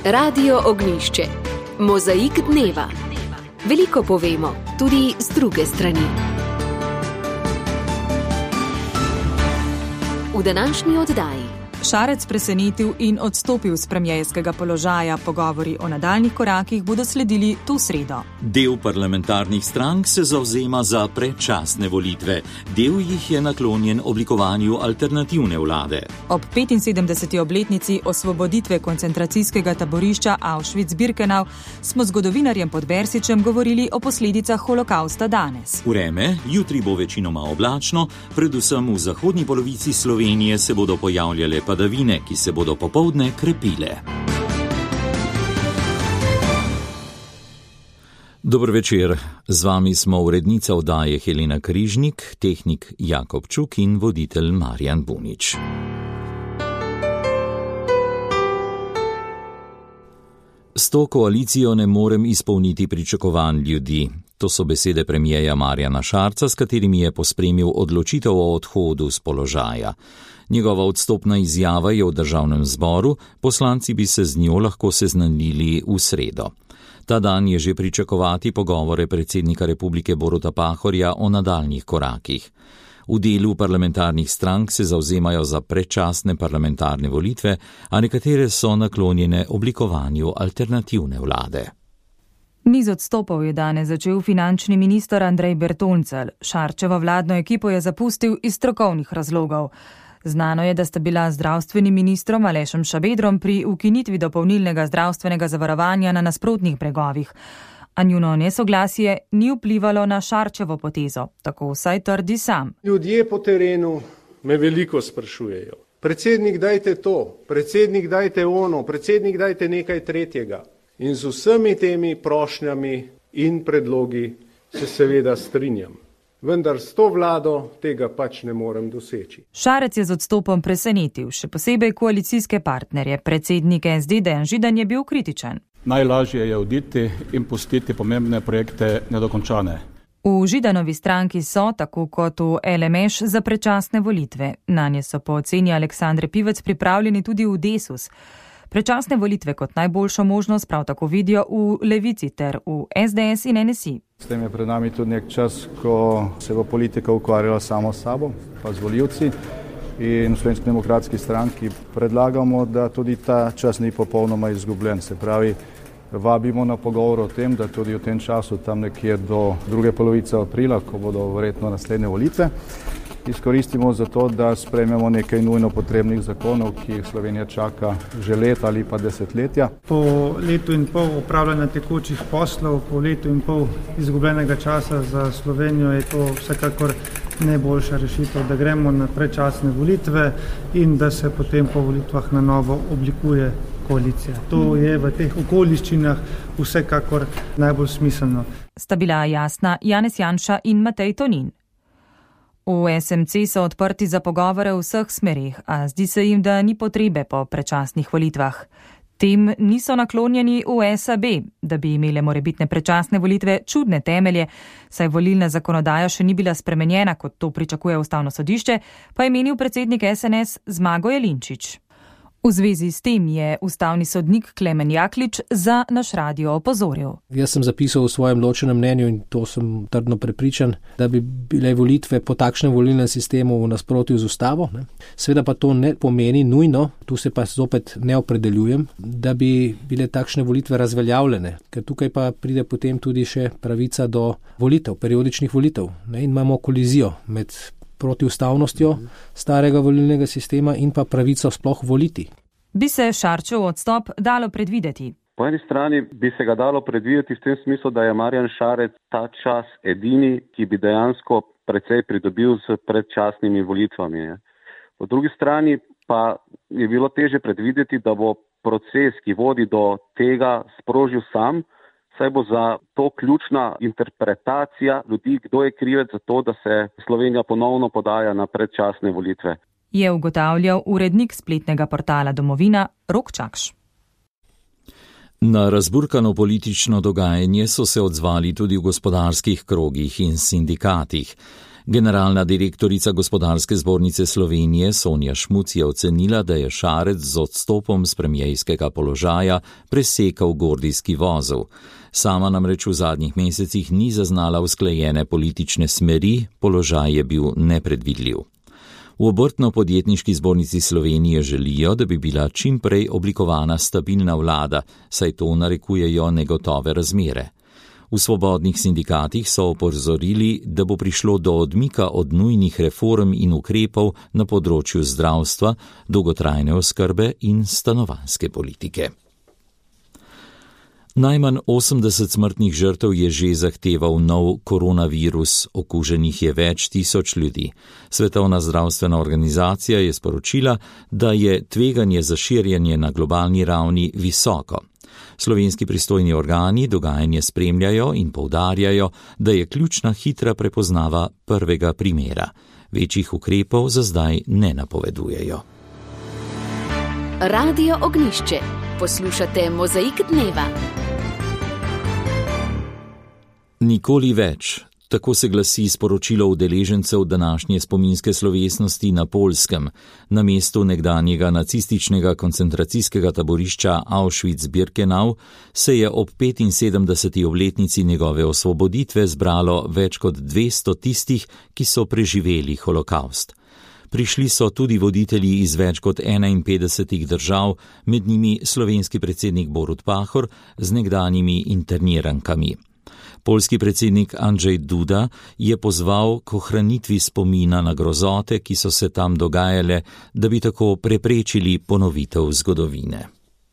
Radio Ognjišče. Mozaik dneva. Veliko povemo, tudi z druge strani. V današnji oddaji. Šarec presenetil in odstopil z premierskega položaja. Pogovori o nadaljnjih korakih bodo sledili to sredo. Del parlamentarnih strank se zavzema za predčasne volitve. Del jih je naklonjen oblikovanju alternativne vlade. Ob 75. obletnici osvoboditve koncentracijskega taborišča Auschwitz-Birkenau smo z zgodovinarjem Podbersičem govorili o posledicah holokausta danes. Vreme, jutri bo večinoma oblačno, predvsem v zahodni polovici Slovenije se bodo pojavljale padavine, ki se bodo popoldne krepile. Dober večer, z vami smo urednica oddaje Helena Križnik, tehnik Jakob Čuk in voditelj Marjan Bunič. S to koalicijo ne morem izpolniti pričakovanj ljudi. To so besede premierja Marjana Šarca, s katerimi je pospremil odločitev o odhodu z položaja. Njegova odstopna izjava je v državnem zboru, poslanci bi se z njo lahko seznanili v sredo. Ta dan je že pričakovati pogovore predsednika republike Boruta Pahorja o nadaljnjih korakih. V delu parlamentarnih strank se zavzemajo za predčasne parlamentarne volitve, a nekatere so naklonjene oblikovanju alternativne vlade. Niz odstopov je danes začel finančni minister Andrej Bertoncelj. Šarčevo vladno ekipo je zapustil iz strokovnih razlogov. Znano je, da sta bila zdravstveni ministrom Alešem Šabedrom pri ukinitvi dopolnilnega zdravstvenega zavarovanja na nasprotnih bregovih. A njuno nesoglasje ni vplivalo na Šarčevo potezo, tako vsaj trdi sam. Ljudje po terenu me veliko sprašujejo. Predsednik, dajte to, predsednik, dajte ono, predsednik, dajte nekaj tretjega. In z vsemi temi prošnjami in predlogi se seveda strinjam. Vendar s to vlado tega pač ne morem doseči. Šarec je z odstopom presenetil, še posebej koalicijske partnerje. Predsednik SD Dejan Židan je bil kritičen. Najlažje je oditi in pustiti pomembne projekte nedokončane. V Židanovi stranki so, tako kot v LMŠ, za predčasne volitve. Nanje so po oceni Aleksandre Pivec pripravljeni tudi v Desus. Predčasne volitve kot najboljšo možnost prav tako vidijo v Levici ter v SDS in NSI. S tem je pred nami tudi nek čas, ko se bo politika ukvarjala samo s sabo, pa z volivci. In v Slovenski demokratski stranki predlagamo, da tudi ta čas ni popolnoma izgubljen. Se pravi, vabimo na pogovor o tem, da tudi v tem času, tam nekje do druge polovice aprila, ko bodo verjetno naslednje volitve, izkoristimo za to, da sprejmemo nekaj nujno potrebnih zakonov, ki jih Slovenija čaka že leta ali pa desetletja. Po letu in pol upravljanja tekočih poslov, po letu in pol izgubljenega časa za Slovenijo je to vsekakor najboljša rešitev, da gremo na predčasne volitve in da se potem po volitvah na novo oblikuje koalicija. To je v teh okoliščinah vsekakor najbolj smiselno. Sta bila jasna Janez Janša in Matej Tonin. V SMC so odprti za pogovore v vseh smerih, a zdi se jim, da ni potrebe po predčasnih volitvah. Tem niso naklonjeni v SAB, da bi imele morebitne predčasne volitve čudne temelje, saj volilna zakonodaja še ni bila spremenjena, kot to pričakuje Ustavno sodišče, pa je menil predsednik SNS Zmago Jelinčič. V zvezi s tem je ustavni sodnik Klemen Jaklič za naš radio opozoril. Jaz sem zapisal v svojem ločenem mnenju in to sem trdno prepričan, da bi bile volitve po takšnem volilnem sistemu v nasprotju z ustavo. Seveda pa to ne pomeni nujno, tu se pa zopet ne opredeljujem, da bi bile takšne volitve razveljavljene, ker tukaj pa pride potem tudi še pravica do volitev, periodičnih volitev. In imamo kolizijo med protiustavnostjo starega volilnega sistema in pa pravico sploh voliti. Bi se Šarčev odstop dalo predvideti? Po eni strani bi se ga dalo predvideti v tem smislu, da je Marjan Šarec ta čas edini, ki bi dejansko precej pridobil s predčasnimi volitvami. Po drugi strani pa je bilo teže predvideti, da bo proces, ki vodi do tega, sprožil sam, saj bo za to ključna interpretacija ljudi, kdo je krivec za to, da se Slovenija ponovno podaja na predčasne volitve. Je ugotavljal urednik spletnega portala Domovina Rok Čakš. Na razburkano politično dogajanje so se odzvali tudi v gospodarskih krogih in sindikatih. Generalna direktorica Gospodarske zbornice Slovenije Sonja Šmuc je ocenila, da je Šarec z odstopom s premierskega položaja presekal gordijski vozel. Sama namreč v zadnjih mesecih ni zaznala usklajene politične smeri, položaj je bil nepredvidljiv. V Obrtno-podjetniški zbornici Slovenije želijo, da bi bila čim prej oblikovana stabilna vlada, saj to narekujejo negotove razmere. V svobodnih sindikatih so opozorili, da bo prišlo do odmika od nujnih reform in ukrepov na področju zdravstva, dolgotrajne oskrbe in stanovanjske politike. Najmanj 80 smrtnih žrtev je že zahteval nov koronavirus, okuženih je več tisoč ljudi. Svetovna zdravstvena organizacija je sporočila, da je tveganje za širjenje na globalni ravni visoko. Slovenski pristojni organi dogajanje spremljajo in poudarjajo, da je ključna hitra prepoznava prvega primera. Večjih ukrepov za zdaj ne napovedujejo. Radio Ognjišče. Poslušate Mozaik dneva. Nikoli več. Tako se glasi sporočilo udeležencev današnje spominske slovesnosti na Poljskem. Na mestu nekdanjega nacističnega koncentracijskega taborišča Auschwitz-Birkenau se je ob 75. obletnici njegove osvoboditve zbralo več kot 200 tistih, ki so preživeli holokavst. Prišli so tudi voditelji iz več kot 51 držav, med njimi slovenski predsednik Borut Pahor z nekdanjimi internirankami. Poljski predsednik Andrzej Duda je pozval k ohranitvi spomina na grozote, ki so se tam dogajale, da bi tako preprečili ponovitev zgodovine.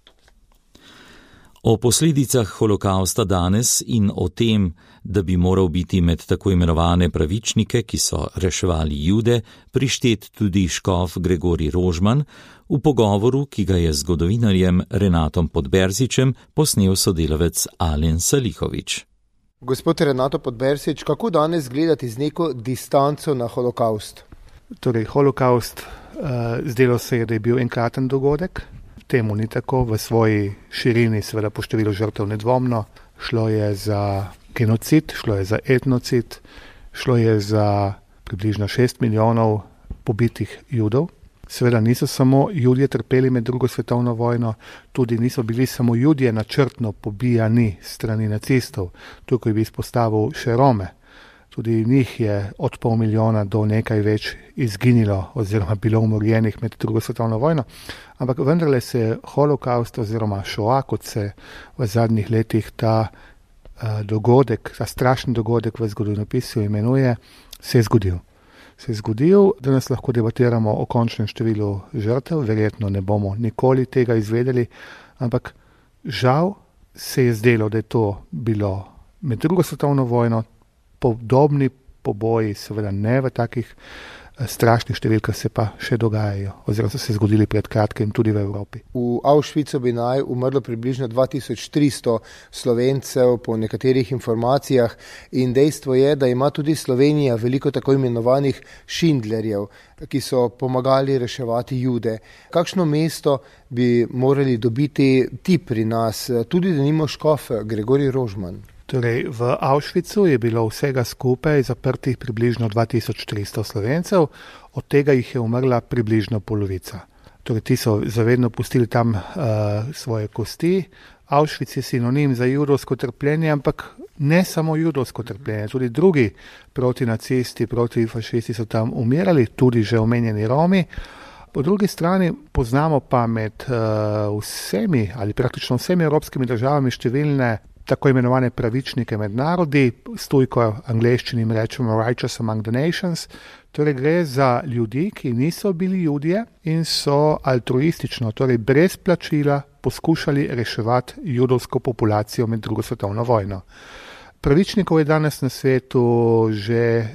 O posledicah holokausta danes in o tem, da bi moral biti med tako imenovane pravičnike, ki so reševali Jude, prištet tudi škof Gregorij Rožman, v pogovoru, ki ga je z zgodovinarjem Renatom Podberzičem posnel sodelavec Alen Salihovič. Gospod Renato Podberzič, kako danes gledati z neko distanco na holokaust? Torej, holokaust zdelo se je, da je bil enkraten dogodek. Temu ni tako, v svoji širini seveda po številu žrtev nedvomno. Šlo je za genocid, šlo je za etnocid, šlo je za približno 6 milijonov pobitih Judov. Seveda niso samo Judje trpeli med drugo svetovno vojno, tudi niso bili samo Judje načrtno pobijani strani nacistov. Tukaj bi izpostavil še Rome. Tudi njih je od pol milijona do nekaj več izginilo oziroma bilo umorjenih med drugo svetovno vojno. Ampak vendarle se holokaust oziroma šoa, kot se v zadnjih letih ta dogodek, ta strašni dogodek v zgodovinopisu imenuje, se je zgodil. Se je zgodil, danes lahko debatiramo o končnem številu žrtev, verjetno ne bomo nikoli tega izvedeli, ampak žal se je zdelo, da je to bilo med drugo svetovno vojno, podobni poboji, seveda ne v takih strašnih številkah se pa še dogajajo, oziroma so se zgodili pred kratkim tudi v Evropi. V Auschwitzu bi naj umrlo približno 2300 Slovencev po nekaterih informacijah in dejstvo je, da ima tudi Slovenija veliko tako imenovanih Schindlerjev, ki so pomagali reševati Jude. Kakšno mesto bi morali dobiti ti pri nas, tudi denimo škof Gregorij Rožman? Torej, v Auschwitzu je bilo vsega skupaj zaprtih približno 2300 Slovencev, od tega jih je umrla približno polovica. Torej, ti so zavedno pustili tam svoje kosti. Auschwitz je sinonim za judovsko trpljenje, ampak ne samo judovsko trpljenje, tudi drugi protinacisti, protifašisti so tam umirali, tudi že omenjeni Romi. Po drugi strani poznamo pa med vsemi ali praktično vsemi evropskimi državami številne tako imenovane pravičnike med narodi, s tujko angleščini rečemo righteous among the nations, torej gre za ljudi, ki niso bili Judje in so altruistično, torej brez plačila, poskušali reševati judovsko populacijo med drugo svetovno vojno. Pravičnikov je danes na svetu že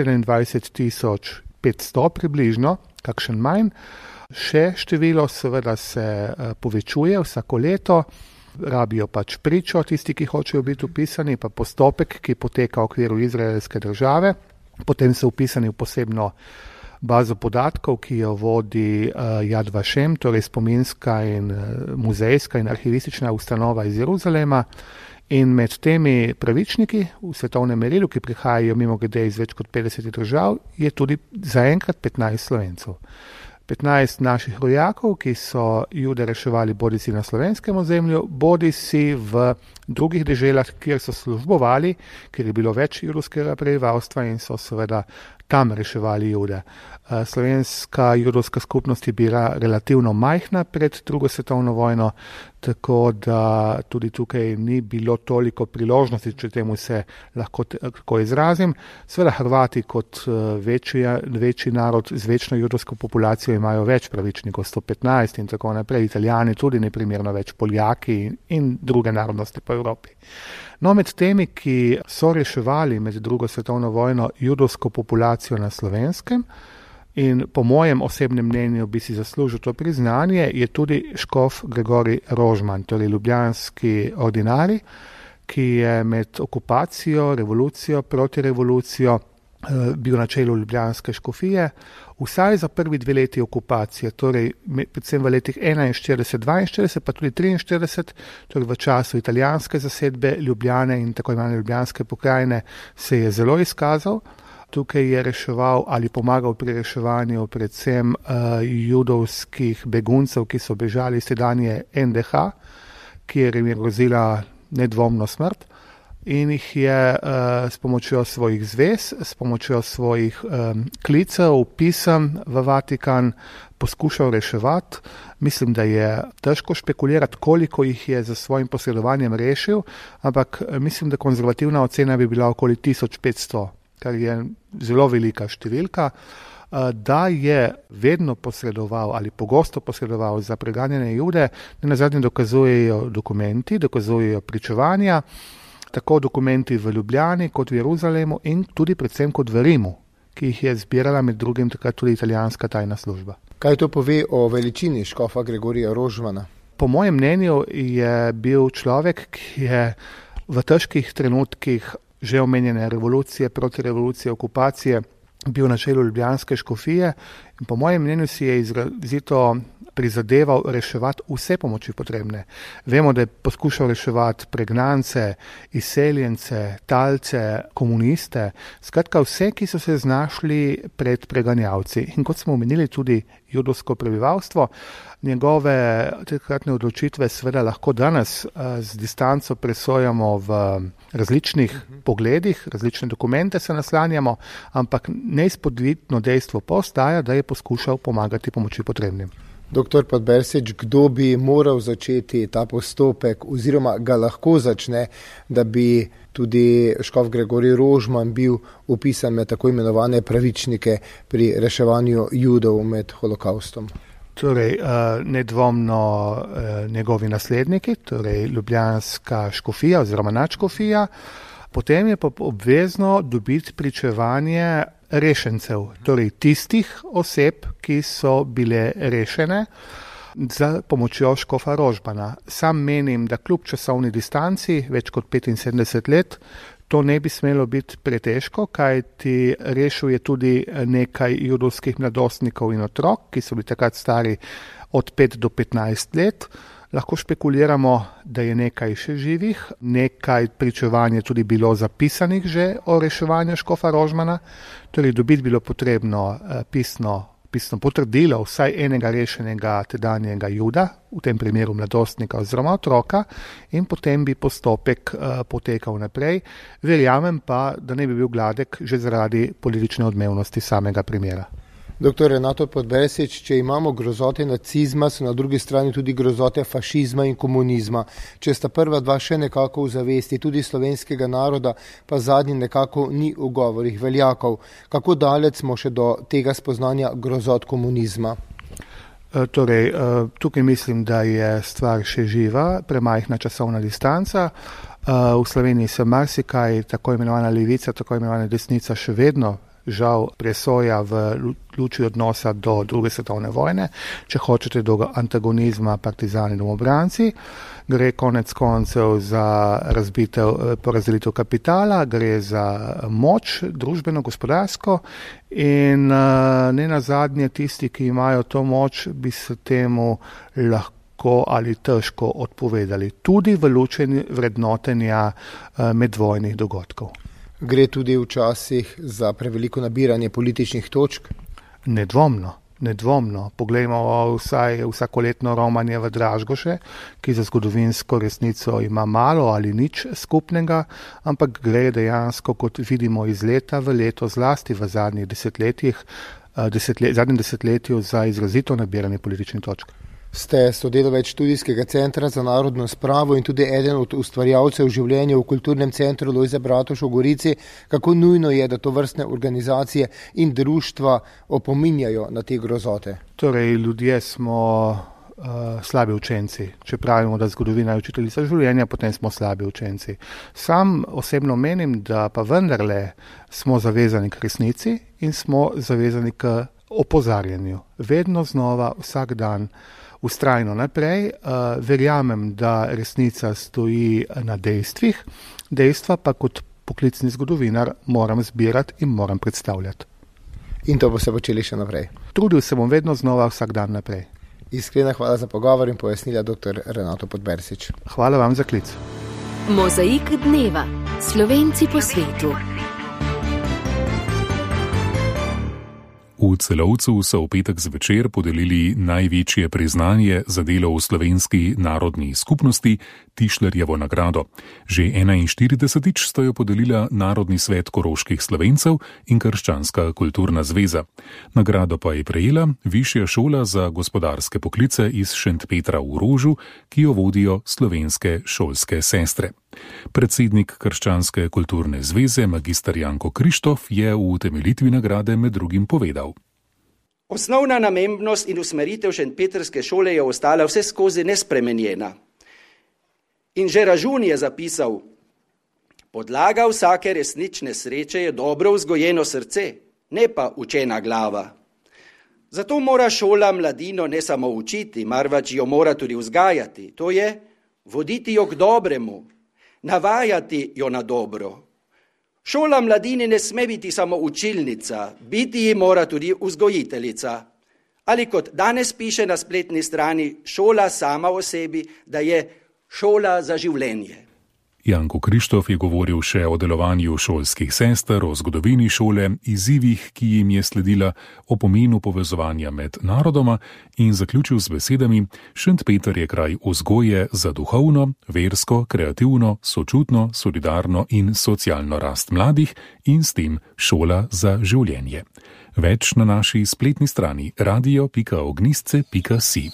27,500 približno, kakšen manj. Še število seveda se povečuje vsako leto, rabijo pač pričo tisti, ki hočejo biti upisani, pa postopek, ki poteka v okviru izraelske države. Potem so upisani v posebno bazo podatkov, ki jo vodi Yad Vashem, torej spominska in muzejska in arhivistična ustanova iz Jeruzalema. In med temi pravičniki v svetovnem merilu, ki prihajajo mimogrede iz več kot 50 držav, je tudi zaenkrat 15 Slovencev. 15 naših rojakov, ki so Jude reševali bodisi na slovenskem ozemlju, bodisi v drugih deželah, kjer so službovali, kjer je bilo več judovskega prebivalstva in so seveda tam reševali Jude. Slovenska judovska skupnost je bila relativno majhna pred drugo svetovno vojno, tako da tudi tukaj ni bilo toliko priložnosti, če temu se lahko tako izrazim. Seveda Hrvati kot večji narod z večno judovsko populacijo imajo več pravičnikov, 115 in tako naprej, Italijani tudi neprimerno več, Poljaki in druge narodnosti po Evropi. No, med temi, ki so reševali med drugo svetovno vojno judovsko populacijo na Slovenskem, in po mojem osebnem mnenju bi si zaslužil to priznanje, je tudi škof Gregorij Rožman, torej ljubljanski ordinarij, ki je med okupacijo, revolucijo, protirevolucijo bil na čelu ljubljanske škofije, vsaj za prvi 2 leti okupacije, torej predvsem v letih 41-42, pa tudi 43, torej v času italijanske zasedbe Ljubljane in tako imenovane ljubljanske pokrajine, se je zelo izkazal. Tukaj je reševal ali pomagal pri reševanju predvsem judovskih beguncev, ki so bežali iz tedanje NDH, kjer jim je grozila nedvomno smrt. In jih je s pomočjo svojih zvez, s pomočjo svojih klicev, pisem v Vatikan poskušal reševati. Mislim, da je težko špekulirati, koliko jih je za svojim posredovanjem rešil, ampak mislim, da konzervativna ocena bi bila okoli 1500, kar je zelo velika številka. Da je vedno posredoval ali pogosto posredoval za preganjene Jude, nenazadnje dokazujejo dokumenti, dokazujejo pričevanja, tako dokumenti v Ljubljani kot v Jeruzalemu in tudi predvsem kot v Rimu, ki jih je zbirala med drugim takrat tudi italijanska tajna služba. Kaj to pove o veličini škofa Gregorija Rožmana? Po mojem mnenju je bil človek, ki je v težkih trenutkih že omenjene revolucije, protirevolucije, okupacije, bil na čelu ljubljanske škofije in po mojem mnenju si je izrazito prizadeval reševati vse pomoči potrebne. Vemo, da je poskušal reševati pregnance, izseljence, talce, komuniste, skratka vse, ki so se znašli pred preganjavci. In kot smo omenili tudi judovsko prebivalstvo, njegove takratne odločitve seveda lahko danes z distanco presojamo v različnih pogledih, različne dokumente se naslanjamo, ampak neizpodbitno dejstvo postaja, da je poskušal pomagati pomoči potrebnim. Doktor Podbersič, kdo bi moral začeti ta postopek oziroma ga lahko začne, da bi tudi škof Gregorij Rožman bil upisan med tako imenovane pravičnike pri reševanju Judov med holokaustom? Torej, nedvomno njegovi nasledniki, torej ljubljanska škofija oziroma nadškofija, potem je pa obvezno dobiti pričevanje rešencev, torej tistih oseb, ki so bile rešene za pomočjo škofa Rožmana. Sam menim, da kljub časovni distanci, več kot 75 let, to ne bi smelo biti pretežko, kajti rešil je tudi nekaj judovskih mladostnikov in otrok, ki so bili takrat stari od 5 do 15 let. Lahko špekuliramo, da je nekaj še živih, nekaj pričevanj je tudi bilo zapisanih že o reševanju škofa Rožmana, torej dobiti bilo potrebno pisno potrdilo vsaj enega rešenega tedanjega Juda, v tem primeru mladostnika oziroma otroka, in potem bi postopek potekal naprej. Verjamem pa, da ne bi bil gladek že zaradi politične odmevnosti samega primera. Doktor Renato Podbersič, če imamo grozote nacizma, so na drugi strani tudi grozote fašizma in komunizma. Če sta prva dva še nekako v zavesti tudi slovenskega naroda, pa zadnji nekako ni v govorih veljakov. Kako daleč smo še do tega spoznanja grozot komunizma? Torej, tukaj mislim, da je stvar še živa, premajhna časovna distanca. V Sloveniji se marsikaj, tako imenovana levica, tako imenovana desnica še vedno žal presoja v luči odnosa do druge svetovne vojne, če hočete do antagonizma partizani domobranci. Gre konec koncev za porazdelitev kapitala, gre za moč družbeno-gospodarsko in ne nazadnje tisti, ki imajo to moč, bi se temu lahko lahko ali težko odpovedali, tudi v luči vrednotenja medvojnih dogodkov. Gre tudi včasih za preveliko nabiranje političnih točk? Nedvomno. Poglejmo vsaj vsakoletno romanje v Dražgoše, ki za zgodovinsko resnico ima malo ali nič skupnega, ampak gre dejansko, kot vidimo iz leta v leto, zlasti v zadnjem desetletju za izrazito nabiranje političnih točk. Ste sodelavec Študijskega centra za narodno spravo in tudi eden od ustvarjalcev življenja v kulturnem centru Lojze Bratož v Gorici. Kako nujno je, da to vrstne organizacije in društva opominjajo na te grozote? Torej, ljudje smo slabi učenci. Če pravimo, da zgodovina je učiteljica življenja, potem smo slabi učenci. Sam osebno menim, da pa vendarle smo zavezani k resnici in smo zavezani k opozarjanju. Vedno znova, vsak dan, vztrajno naprej. Verjamem, da resnica stoji na dejstvih, dejstva pa kot poklicni zgodovinar moram zbirati in moram predstavljati. In to bo se počeli še naprej? Trudil se bom vedno znova, vsak dan naprej. Iskrena hvala za pogovor in pojasnila dr. Renato Podbersič. Hvala vam za klic. Mozaik dneva. Slovenci po svetu. V Celovcu so v petek zvečer podelili največje priznanje za delo v slovenski narodni skupnosti, Tišlerjevo nagrado. Že 41. sta jo podelila Narodni svet koroških Slovencev in Krščanska kulturna zveza. Nagrado pa je prejela Višja šola za gospodarske poklice iz Šentpetra v Rožu, ki jo vodijo slovenske šolske sestre. Predsednik Krščanske kulturne zveze, magister Janko Krištof, je v utemeljitvi nagrade med drugim povedal. Osnovna namembnost in usmeritev šentpetrske šole je ostala vse skozi nespremenjena. In že Ražun je zapisal: podlaga vsake resnične sreče je dobro vzgojeno srce, ne pa učena glava. Zato mora šola mladino ne samo učiti, marveč jo mora tudi vzgajati, to je voditi jo k dobremu, navajati jo na dobro. Šola mladini ne sme biti samo učilnica, biti ji mora tudi vzgojiteljica. Ali kot danes piše na spletni strani šola sama o sebi, da je šola za življenje. Janko Krištof je govoril še o delovanju šolskih sester, o zgodovini šole, izzivih, ki jim je sledila, o pomenu povezovanja med narodoma in zaključil z besedami: Šentpeter je kraj vzgoje za duhovno, versko, kreativno, sočutno, solidarno in socialno rast mladih in s tem šola za življenje. Več na naši spletni strani radio.ognistce.si.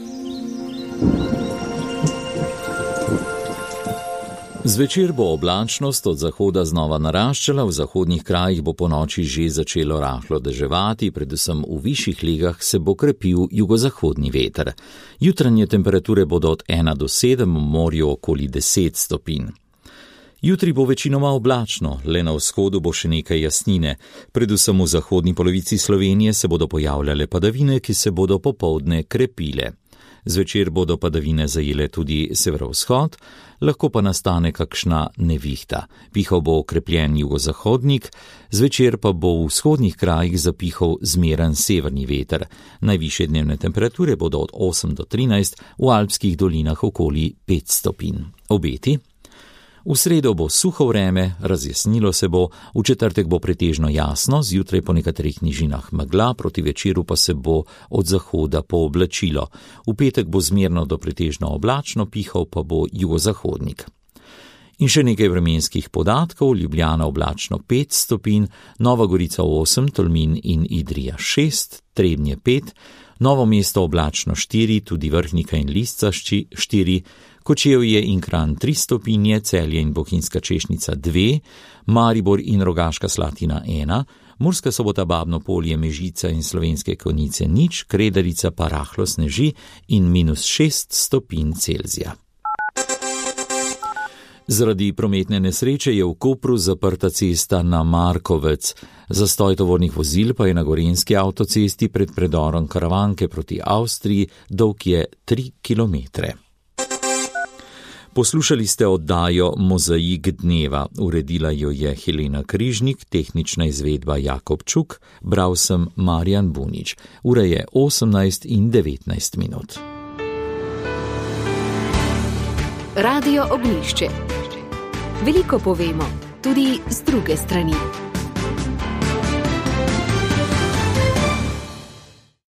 Zvečer bo oblačnost od zahoda znova naraščala, v zahodnih krajih bo ponoči že začelo rahlo deževati, predvsem v višjih legah se bo krepil jugozahodni veter. Jutranje temperature bodo od 1 do 7, v morju okoli 10 stopinj. Jutri bo večinoma oblačno, le na vzhodu bo še nekaj jasnine. Predvsem v zahodni polovici Slovenije se bodo pojavljale padavine, ki se bodo popoldne krepile. Zvečer bodo padavine zajele tudi severovzhod, lahko pa nastane kakšna nevihta. Pihal bo okrepljen jugozahodnik, zvečer pa bo v vzhodnih krajih zapihal zmeren severni veter. Najvišje dnevne temperature bodo od 8 do 13, v alpskih dolinah okoli 5 stopinj. Obeti? V sredo bo suho vreme, razjasnilo se bo, v četrtek bo pretežno jasno, zjutraj po nekaterih nižinah megla, proti večeru pa se bo od zahoda pooblačilo. V petek bo zmerno do pretežno oblačno, pihal pa bo jugozahodnik. In še nekaj vremenskih podatkov: Ljubljana oblačno 5 stopinj, Nova Gorica 8, Tolmin in Idrija 6, Trebnje 5, Novo mesto oblačno 4, tudi Vrhnika in Lisca 4, Kočevje in Kranj 3 stopinje, Celje in Bohinjska Češnica 2, Maribor in Rogaška Slatina 1, Murska Sobota, Babno Polje, Mežica in Slovenske Konjice 0, Kredarica pa rahlo sneži in -6 stopinj Celzija. Zaradi prometne nesreče je v Kopru zaprta cesta na Markovec. Zastoj tovornih vozil pa je na Gorenjski avtocesti pred predorom Karavanke proti Avstriji, dolg je 3 kilometre. Poslušali ste oddajo Mozaik dneva. Uredila jo je Helena Križnik, tehnična izvedba Jakob Čuk, bral sem Marjan Bunič. Ura je 18:19. Radio Ognjišče. Veliko povemo, tudi z druge strani.